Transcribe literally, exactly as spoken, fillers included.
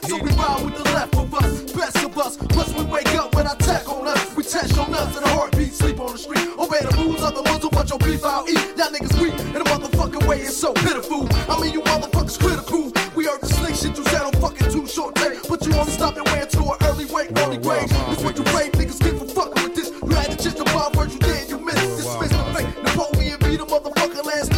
So we ride with the left of us, best of us. Plus we wake up when I attack on us. We test on us and a heartbeat, sleep on the street. Obey the rules of the muzzle, watch your beef I'll eat. Y'all niggas weak, and the motherfucking way is so pitiful. I mean you motherfuckers critical. We heard the slick shit you said on fucking too short day. But you only stopped and went to an early wake, early grave. It's what you brave niggas get for fucking with this. You had to just the bomb first, you did, you missed. Dismiss the fake. Napoleon beat a motherfucking last